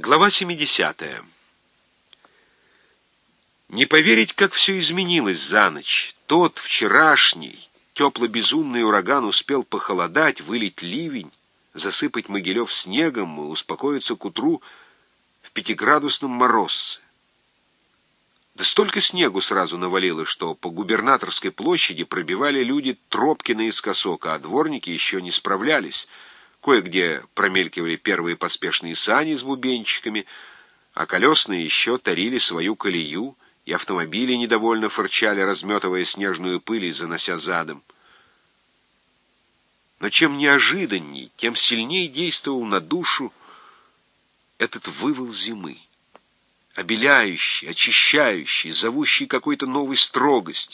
Глава 70. Не поверить, как все изменилось за ночь. Тот вчерашний тепло-безумный ураган успел похолодать, вылить ливень, засыпать Могилев снегом и успокоиться к утру в 5-градусном морозце. Да столько снегу сразу навалило, что по Губернаторской площади пробивали люди тропки наискосок, а дворники еще не справлялись. Кое-где промелькивали первые поспешные сани с бубенчиками, а колесные еще тарили свою колею, и автомобили недовольно фырчали, разметывая снежную пыль и занося задом. Но чем неожиданней, тем сильнее действовал на душу этот вывал зимы, обеляющий, очищающий, зовущий какой-то новой строгость.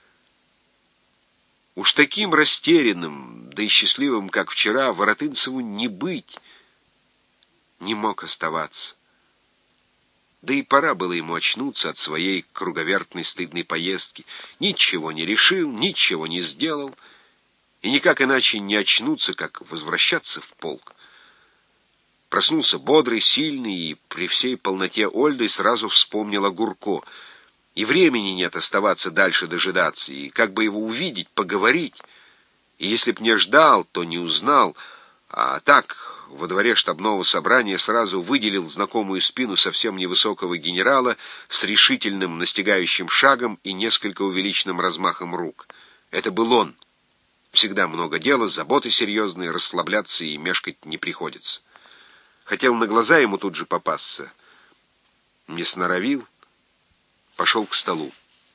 Уж таким растерянным, да и счастливым, как вчера, Воротынцеву не быть, не мог оставаться. Да и пора было ему очнуться от своей круговертной стыдной поездки. Ничего не решил, ничего не сделал, и никак иначе не очнуться, как возвращаться в полк. Проснулся бодрый, сильный, и при всей полноте Ольды сразу вспомнил о Гурко. И времени нет оставаться дальше дожидаться, и как бы его увидеть, поговорить. И если б не ждал, то не узнал, а так во дворе штабного собрания сразу выделил знакомую спину совсем невысокого генерала с решительным настигающим шагом и несколько увеличенным размахом рук. Это был он. Всегда много дела, заботы серьезные, расслабляться и мешкать не приходится. Хотел на глаза ему тут же попасться. Не сноровил. Пошел к столу.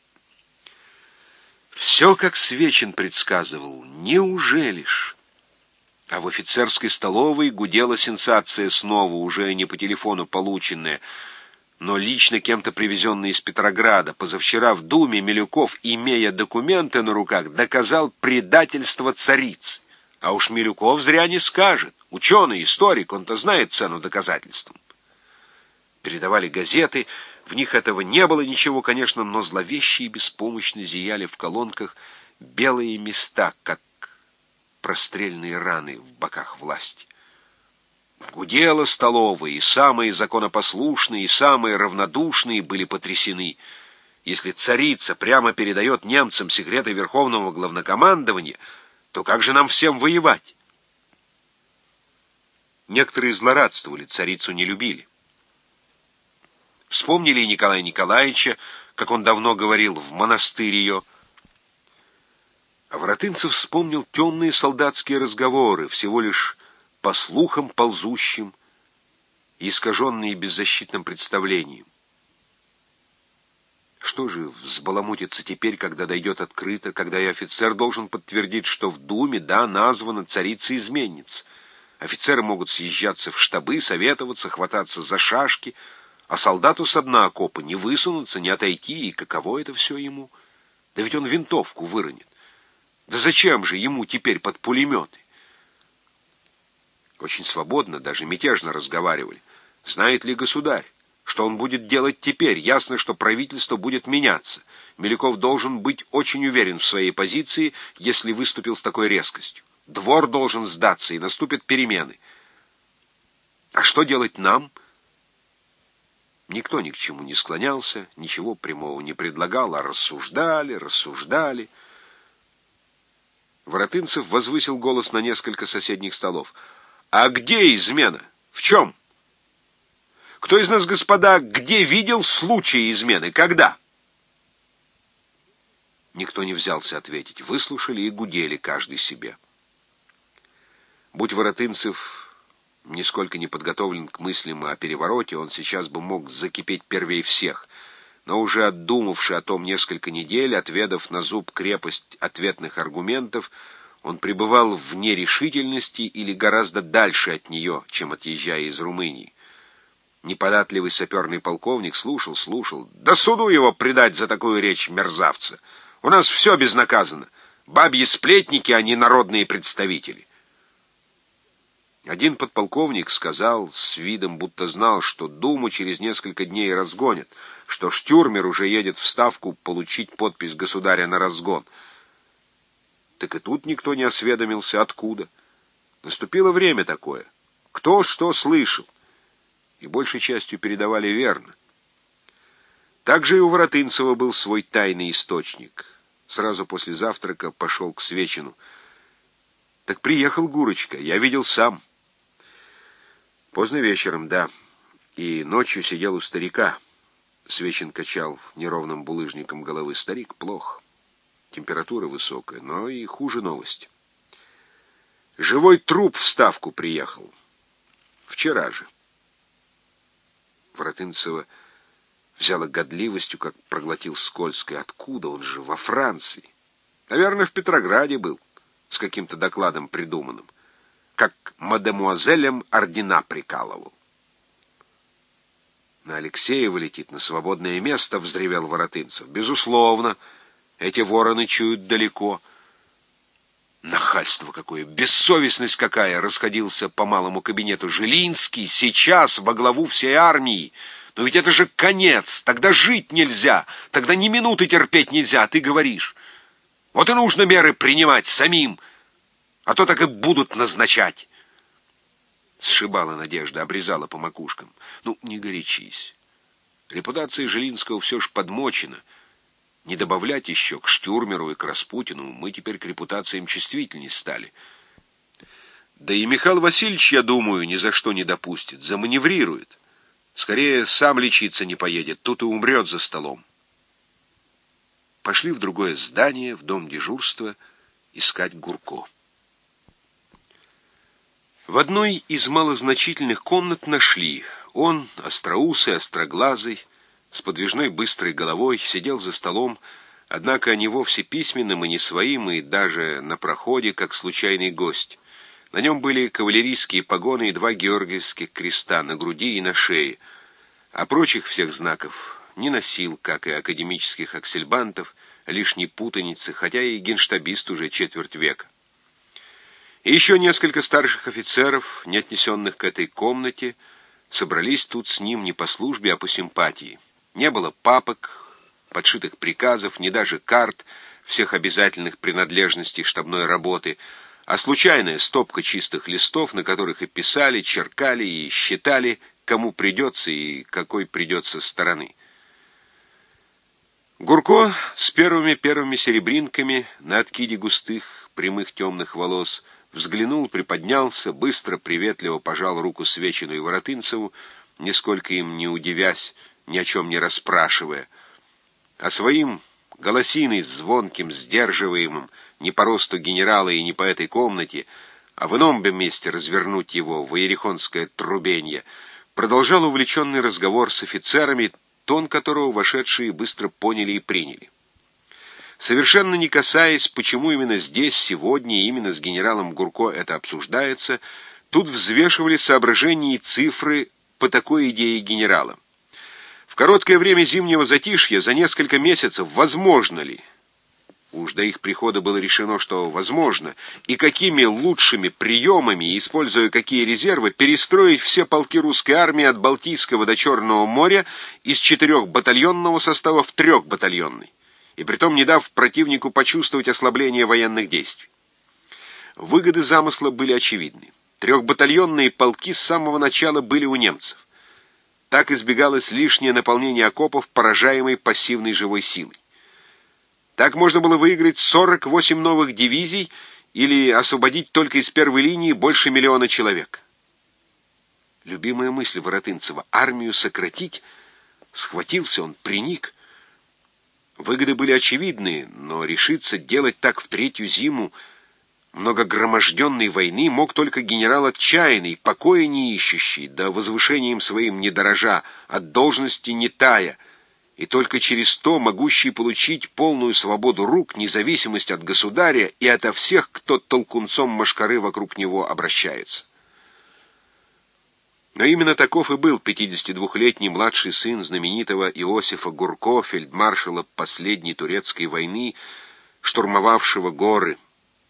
Все, как Свечин предсказывал. Неужели ж? А в офицерской столовой гудела сенсация снова, уже не по телефону полученная, но лично кем-то привезенная из Петрограда. Позавчера в Думе Милюков, имея документы на руках, доказал предательство царицы. А уж Милюков зря не скажет. Ученый, историк, он-то знает цену доказательствам. Передавали газеты. В них этого не было ничего, конечно, но зловеще и беспомощно зияли в колонках белые места, как прострельные раны в боках власти. Гудела столовая, и самые законопослушные, и самые равнодушные были потрясены. Если царица прямо передает немцам секреты Верховного Главнокомандования, то как же нам всем воевать? Некоторые злорадствовали, царицу не любили. Вспомнили и Николая Николаевича, как он давно говорил, в монастырь ее. А Воротынцев вспомнил темные солдатские разговоры, всего лишь по слухам ползущим и искаженные беззащитным представлением. Что же взбаламутится теперь, когда дойдет открыто, когда и офицер должен подтвердить, что в Думе, да, названа царица-изменница. Офицеры могут съезжаться в штабы, советоваться, хвататься за шашки, а солдату со дна окопа не высунуться, не отойти, и каково это все ему? Да ведь он винтовку выронит. Да зачем же ему теперь под пулеметы? Очень свободно, даже мятежно разговаривали. Знает ли государь, что он будет делать теперь? Ясно, что правительство будет меняться. Милюков должен быть очень уверен в своей позиции, если выступил с такой резкостью. Двор должен сдаться, и наступят перемены. А что делать нам? Никто ни к чему не склонялся, ничего прямого не предлагал, а рассуждали. Воротынцев возвысил голос на несколько соседних столов. «А где измена? В чем? Кто из нас, господа, где видел случаи измены? Когда?» Никто не взялся ответить. Выслушали и гудели каждый себе. Будь Воротынцев нисколько не подготовлен к мыслям о перевороте, он сейчас бы мог закипеть первей всех. Но уже отдумавши о том несколько недель, отведав на зуб крепость ответных аргументов, он пребывал в нерешительности или гораздо дальше от нее, чем отъезжая из Румынии. Неподатливый саперный полковник слушал. «Да суду его предать за такую речь мерзавца! У нас все безнаказанно. Бабьи сплетники, а не народные представители». Один подполковник сказал с видом, будто знал, что Думу через несколько дней разгонят, что Штюрмер уже едет в Ставку получить подпись государя на разгон. Так и тут никто не осведомился, откуда. Наступило время такое. Кто что слышал. и большей частью передавали верно. Также и у Воротынцева был свой тайный источник. Сразу после завтрака пошел к Свечину. «Так приехал Гурочка, я видел сам». «Поздно вечером, да. И ночью сидел у старика». Свечин качал неровным булыжником головы. «Старик плох. Температура высокая, но и хуже новость. Живой труп в Ставку приехал. Вчера же». Воротынцева взяла годливостью, как проглотил скользкое. Откуда? Он же во Франции. Наверное, в Петрограде был, с каким-то докладом придуманным. Как мадемуазелям ордена прикалывал. «На Алексеева летит, на свободное место», — взревел Воротынцев. «Безусловно, эти вороны чуют далеко». «Нахальство какое! Бессовестность какая!» — расходился по малому кабинету Жилинский. «Сейчас во главу всей армии! Но ведь это же конец! Тогда жить нельзя! Тогда ни минуты терпеть нельзя, ты говоришь! Вот и нужно меры принимать самим, а то так и будут назначать!» Сшибала Надежда, обрезала по макушкам. «Ну, не горячись. Репутация Жилинского все ж подмочена. Не добавлять еще к Штюрмеру и к Распутину, мы теперь к репутациям чувствительней стали. Да и Михаил Васильевич, я думаю, ни за что не допустит, заманеврирует. Скорее, сам лечиться не поедет, тут и умрет за столом». Пошли в другое здание, в дом дежурства, искать Гурко. В одной из малозначительных комнат нашли. Он, остроусый, остроглазый, с подвижной быстрой головой, сидел за столом, однако не вовсе письменным и не своим, и даже на проходе, как случайный гость. На нем были кавалерийские погоны и 2 георгиевских креста на груди и на шее, а прочих всех знаков не носил, как и академических аксельбантов, лишней путаницы, хотя и генштабист уже четверть века. И еще несколько старших офицеров, не отнесенных к этой комнате, собрались тут с ним не по службе, а по симпатии. Не было папок, подшитых приказов, ни даже карт, всех обязательных принадлежностей штабной работы, а случайная стопка чистых листов, на которых и писали, черкали и считали, кому придется и какой придется стороны. Гурко с первыми серебринками на откиде густых, прямых темных волос взглянул, приподнялся, быстро, приветливо пожал руку Свечину и Воротынцеву, нисколько им не удивясь, ни о чем не расспрашивая, а своим голосиной звонким, сдерживаемым, не по росту генерала и не по этой комнате, а в ином бы месте развернуть его в иерихонское трубенье, продолжал увлеченный разговор с офицерами, тон которого вошедшие быстро поняли и приняли. Совершенно не касаясь, почему именно здесь, сегодня, и именно с генералом Гурко это обсуждается, тут взвешивали соображения и цифры по такой идее генерала. В короткое время зимнего затишья, за несколько месяцев, возможно ли? Уж до их прихода было решено, что возможно, и какими лучшими приемами, используя какие резервы, перестроить все полки русской армии от Балтийского до Черного моря из 4-батальонного состава в 3-батальонный. И притом не дав противнику почувствовать ослабление военных действий. Выгоды замысла были очевидны. 3-батальонные полки с самого начала были у немцев. Так избегалось лишнее наполнение окопов, поражаемой пассивной живой силой. Так можно было выиграть 48 новых дивизий или освободить только из первой линии больше 1 миллиона человек. Любимая мысль Воротынцева — армию сократить. Схватился он, приник. Выгоды были очевидны, но решиться делать так в 3-ю зиму многогроможденной войны мог только генерал отчаянный, покоя не ищущий, да возвышением своим не дорожа, от должности не тая, и только через то могущий получить полную свободу рук, независимость от государя и ото всех, кто толкунцом мошкары вокруг него обращается. Но именно таков и был 52-летний младший сын знаменитого Иосифа Гурко, фельдмаршала последней турецкой войны, штурмовавшего горы.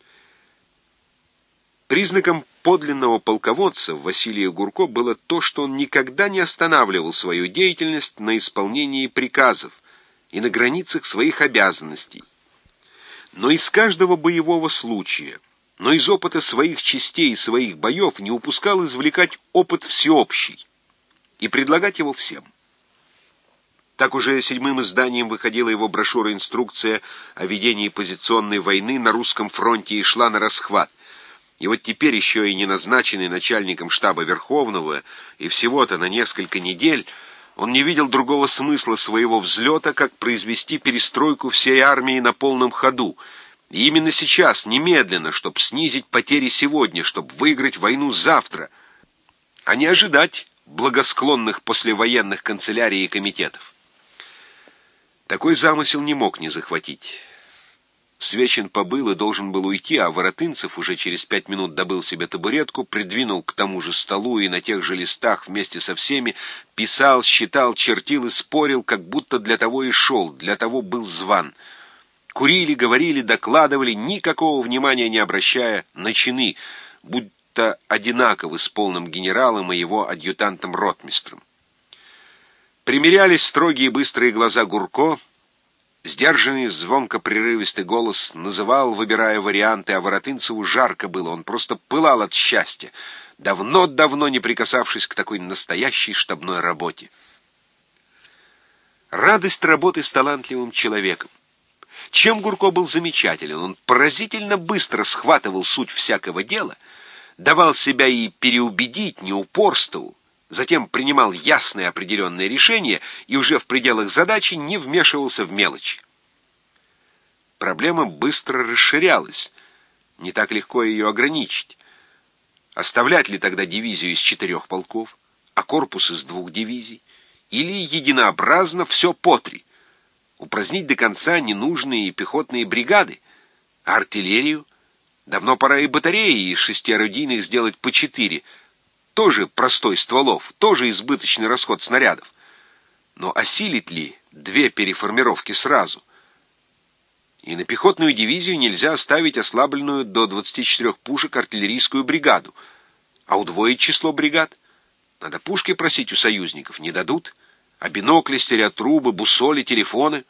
Признаком подлинного полководца Василия Гурко было то, что он никогда не останавливал свою деятельность на исполнении приказов и на границах своих обязанностей. Но из каждого боевого случая, но из опыта своих частей и своих боев не упускал извлекать опыт всеобщий. и предлагать его всем. Так уже 7-м изданием выходила его брошюра-инструкция о ведении позиционной войны на русском фронте и шла на расхват. И вот теперь еще и не назначенный начальником штаба Верховного, и всего-то на несколько недель, он не видел другого смысла своего взлета, как произвести перестройку всей армии на полном ходу. И именно сейчас, немедленно, чтобы снизить потери сегодня, чтобы выиграть войну завтра, а не ожидать благосклонных послевоенных канцелярий и комитетов. Такой замысел не мог не захватить. Свечин побыл и должен был уйти, а Воротынцев уже через 5 минут добыл себе табуретку, придвинул к тому же столу и на тех же листах вместе со всеми писал, считал, чертил и спорил, как будто для того и шел, для того был зван. Курили, говорили, докладывали, никакого внимания не обращая на чины, будто одинаковы с полным генералом и его адъютантом-ротмистром. Примерялись строгие быстрые глаза Гурко, сдержанный, звонко-прерывистый голос называл, выбирая варианты, а Воротынцеву жарко было, он просто пылал от счастья, давно-давно не прикасавшись к такой настоящей штабной работе. Радость работы с талантливым человеком. Чем Гурко был замечателен? Он поразительно быстро схватывал суть всякого дела, давал себя и переубедить, не упорствовал, затем принимал ясные определенные решения и уже в пределах задачи не вмешивался в мелочи. Проблема быстро расширялась, не так легко ее ограничить. Оставлять ли тогда дивизию из 4 полков, а корпус из 2 дивизий, или единообразно все по 3? Упразднить до конца ненужные пехотные бригады, а артиллерию? Давно пора и батареи из 6 орудийных сделать по 4, тоже простой стволов, тоже избыточный расход снарядов. Но осилит ли 2 переформировки сразу? И на пехотную дивизию нельзя оставить ослабленную до 24 пушек артиллерийскую бригаду. А удвоить число бригад? Надо пушки просить у союзников, не дадут. А бинокли, стереотрубы, буссоли, телефоны?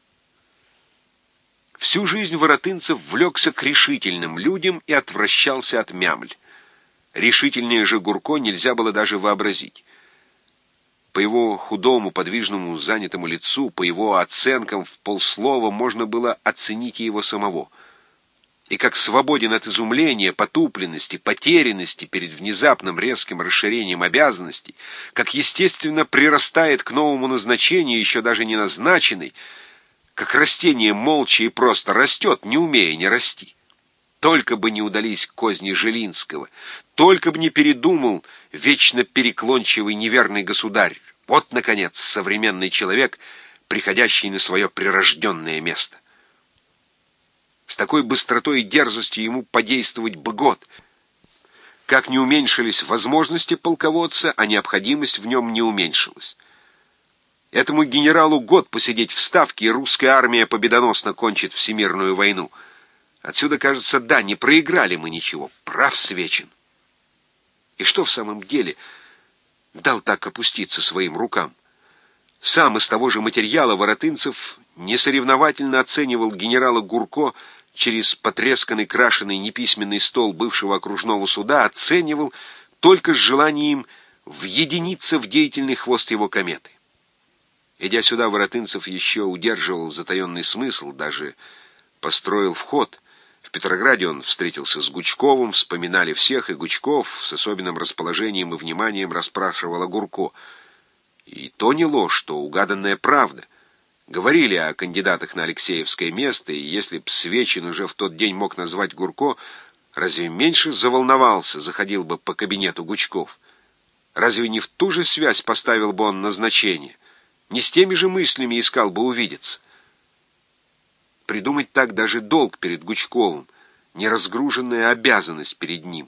Всю жизнь Воротынцев влекся к решительным людям и отвращался от мямль. Решительнее же Гурко нельзя было даже вообразить. По его худому, подвижному, занятому лицу, по его оценкам в полслова можно было оценить и его самого. И как свободен от изумления, потупленности, потерянности перед внезапным резким расширением обязанностей, как естественно прирастает к новому назначению, еще даже не назначенный, как растение молча и просто растет, не умея не расти. Только бы не удались козни Жилинского, только бы не передумал вечно переклончивый неверный государь. Вот, наконец, современный человек, приходящий на свое прирожденное место. С такой быстротой и дерзостью ему подействовать бы год. Как не уменьшились возможности полководца, а необходимость в нем не уменьшилась. Этому генералу год посидеть в Ставке, и русская армия победоносно кончит всемирную войну. Отсюда, кажется, да, не проиграли мы ничего. Прав Свечин. И что в самом деле дал так опуститься своим рукам? Сам из того же материала Воротынцев несоревновательно оценивал генерала Гурко через потресканный крашеный неписьменный стол бывшего окружного суда, оценивал только с желанием въединиться в деятельный хвост его кометы. Идя сюда, Воротынцев еще удерживал затаенный смысл, даже построил вход. В Петрограде он встретился с Гучковым, вспоминали всех, и Гучков с особенным расположением и вниманием расспрашивал о Гурко. И то не ложь, что угаданная правда. Говорили о кандидатах на Алексеевское место, и если б Свечин уже в тот день мог назвать Гурко, разве меньше заволновался, заходил бы по кабинету Гучков? Разве не в ту же связь поставил бы он назначение? Не с теми же мыслями искал бы увидеться? Придумать так даже долг перед Гучковым, неразгруженная обязанность перед ним.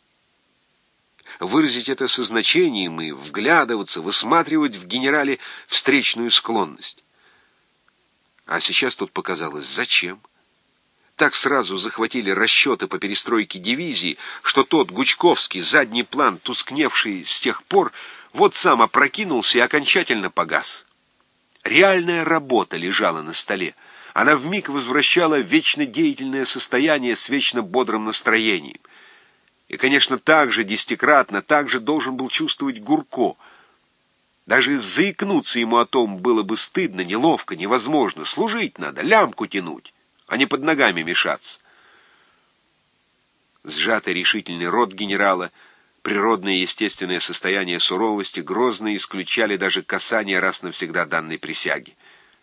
Выразить это со значением и вглядываться, высматривать в генерале встречную склонность. А сейчас тут показалось, зачем? Так сразу захватили расчеты по перестройке дивизии, что тот Гучковский задний план, тускневший с тех пор, вот сам опрокинулся и окончательно погас. Реальная работа лежала на столе. Она вмиг возвращала вечно деятельное состояние с вечно бодрым настроением. И, конечно, так же десятикратно, так же должен был чувствовать Гурко. Даже заикнуться ему о том было бы стыдно, неловко, невозможно. Служить надо, лямку тянуть, а не под ногами мешаться. Сжатый решительный рот генерала, природное и естественное состояние суровости грозно исключали даже касание раз навсегда данной присяги.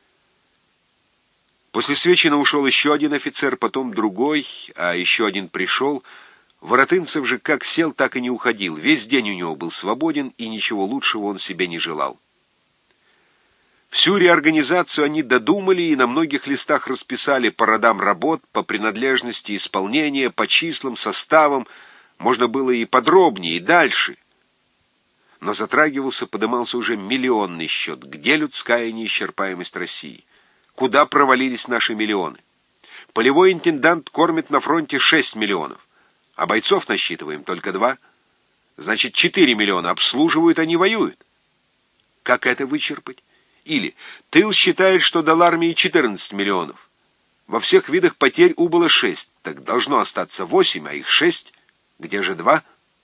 После Свечина ушел еще один офицер, потом другой, а еще один пришел. Воротынцев же как сел, так и не уходил. Весь день у него был свободен, и ничего лучшего он себе не желал. Всю реорганизацию они додумали и на многих листах расписали по родам работ, по принадлежности исполнения, по числам, составам. Можно было и подробнее, и дальше. Но затрагивался, подымался уже миллионный счет. Где людская неисчерпаемость России? Куда провалились наши миллионы? Полевой интендант кормит на фронте 6 миллионов, а бойцов насчитываем только 2. Значит, 4 миллиона обслуживают, а не воюют. Как это вычерпать? Или тыл считает, что дал армии 14 миллионов. Во всех видах потерь убыло 6, так должно остаться 8, а их 6. Где же 2?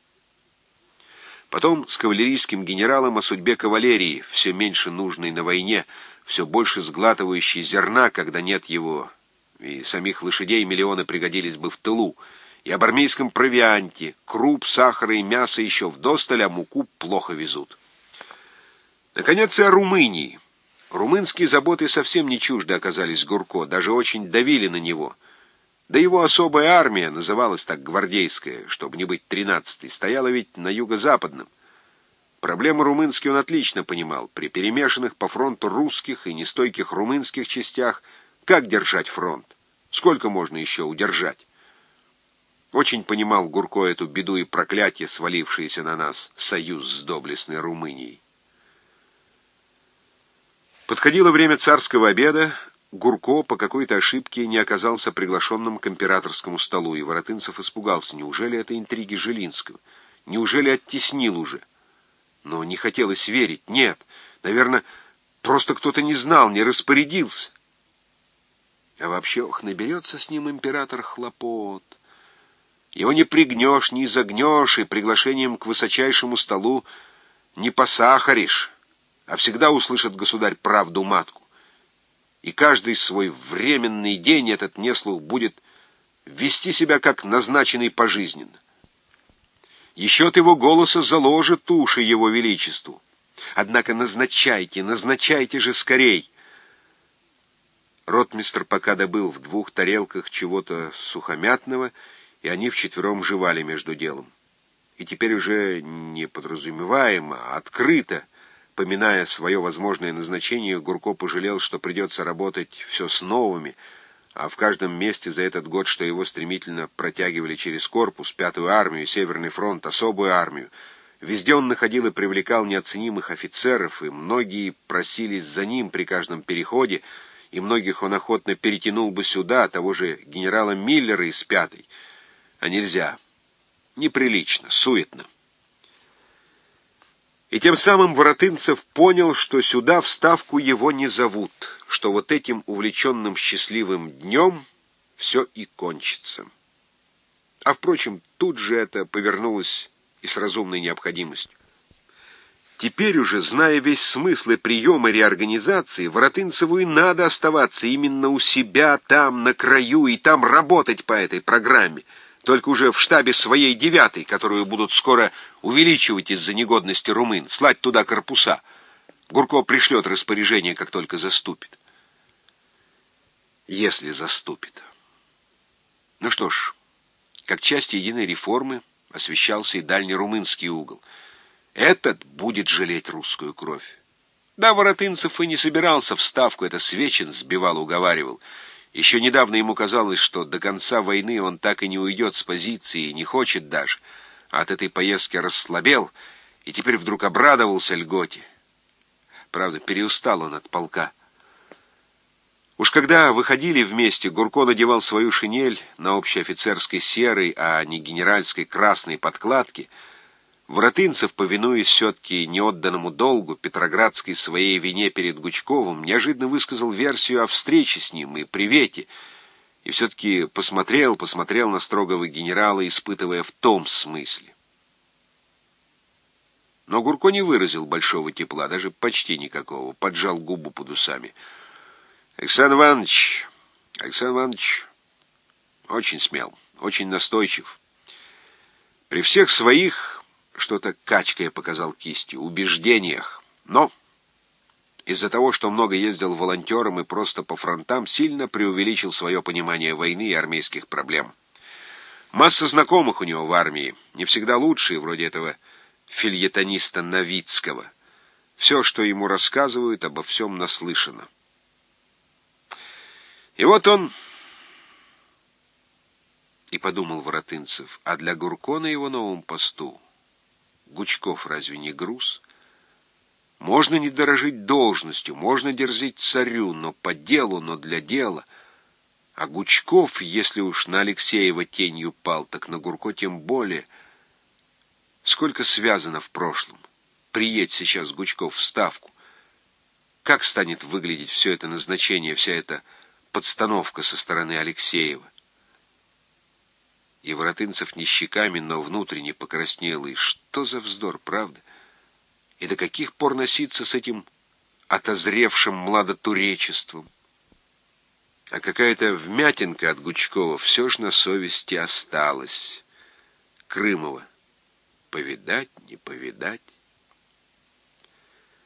Потом с кавалерийским генералом о судьбе кавалерии, все меньше нужной на войне, все больше сглатывающей зерна, когда нет его, и самих лошадей миллионы пригодились бы в тылу, и об армейском провианте, круп, сахара и мяса еще вдосталь, а муку плохо везут. Наконец и о Румынии. Румынские заботы совсем не чужды оказались Гурко, даже очень давили на него. Да его особая армия, называлась так гвардейская, чтобы не быть 13-й, стояла ведь на юго-западном. Проблемы румынские он отлично понимал. При перемешанных по фронту русских и нестойких румынских частях как держать фронт? Сколько можно еще удержать? Очень понимал Гурко эту беду и проклятие, свалившееся на нас, союз с доблестной Румынией. Подходило время царского обеда. Гурко по какой-то ошибке не оказался приглашенным к императорскому столу, и Воротынцев испугался. Неужели это интриги Жилинского? Неужели оттеснил уже? Но не хотелось верить. Нет, наверное, просто кто-то не знал, не распорядился. А вообще, наберется с ним император хлопот. Его не пригнешь, не изогнешь, и приглашением к высочайшему столу не посахаришь, а всегда услышит государь правду матку. И каждый свой временный день этот неслух будет вести себя как назначенный пожизненно. Еще от его голоса заложит уши его величеству. Однако назначайте, назначайте же скорей. Ротмистр пока добыл в 2 тарелках чего-то сухомятного, и они вчетвером жевали между делом. И теперь уже не подразумеваемо, а открыто, поминая свое возможное назначение, Гурко пожалел, что придется работать все с новыми, а в каждом месте за этот год, что его стремительно протягивали через корпус, 5-ю армию, Северный фронт, особую армию, везде он находил и привлекал неоценимых офицеров, и многие просились за ним при каждом переходе, и многих он охотно перетянул бы сюда, того же генерала Миллера из 5-й. А нельзя. Неприлично, суетно. И тем самым Воротынцев понял, что сюда в Ставку его не зовут, что вот этим увлеченным счастливым днем все и кончится. А, впрочем, тут же это повернулось и с разумной необходимостью. Теперь уже, зная весь смысл и приемы реорганизации, Воротынцеву и надо оставаться именно у себя, там, на краю, и там работать по этой программе, только уже в штабе своей 9-й, которую будут скоро увеличивать из-за негодности румын, слать туда корпуса. Гурко пришлет распоряжение, как только заступит. Если заступит. Ну что ж, как часть единой реформы освещался и дальний румынский угол. Этот будет жалеть русскую кровь. Да, Воротынцев и не собирался в Ставку, это Свечин сбивал, уговаривал. Еще недавно ему казалось, что до конца войны он так и не уйдет с позиции, не хочет даже. А от этой поездки расслабел, и теперь вдруг обрадовался льготе. Правда, переустал он от полка. Уж когда выходили вместе, Гурко надевал свою шинель на общеофицерской серой, а не генеральской красной подкладке. Воротынцев, повинуясь все-таки неотданному долгу, петроградской своей вине перед Гучковым, неожиданно высказал версию о встрече с ним и привете, и все-таки посмотрел на строгого генерала, испытывая в том смысле. Но Гурко не выразил большого тепла, даже почти никакого, поджал губу под усами. Александр Иванович очень смел, очень настойчив. При всех своих, что-то качкая показал кистью, убеждениях, но из-за того, что много ездил волонтером и просто по фронтам, сильно преувеличил свое понимание войны и армейских проблем. Масса знакомых у него в армии, не всегда лучшие, вроде этого фельетониста Новицкого. Все, что ему рассказывают, обо всем наслышано. И вот он... И подумал Воротынцев, а для Гурко на его новом посту Гучков разве не груз? Можно не дорожить должностью, можно дерзить царю, но по делу, но для дела. А Гучков, если уж на Алексеева тенью пал, так на Гурко тем более. Сколько связано в прошлом. Приедь сейчас Гучков в Ставку. Как станет выглядеть все это назначение, вся эта подстановка со стороны Алексеева? И Воротынцев не щеками, но внутренне покраснел. И что за вздор, правда? И до каких пор носиться с этим отозревшим младотуречеством? А какая-то вмятинка от Гучкова все ж на совести осталась. Крымова повидать, не повидать.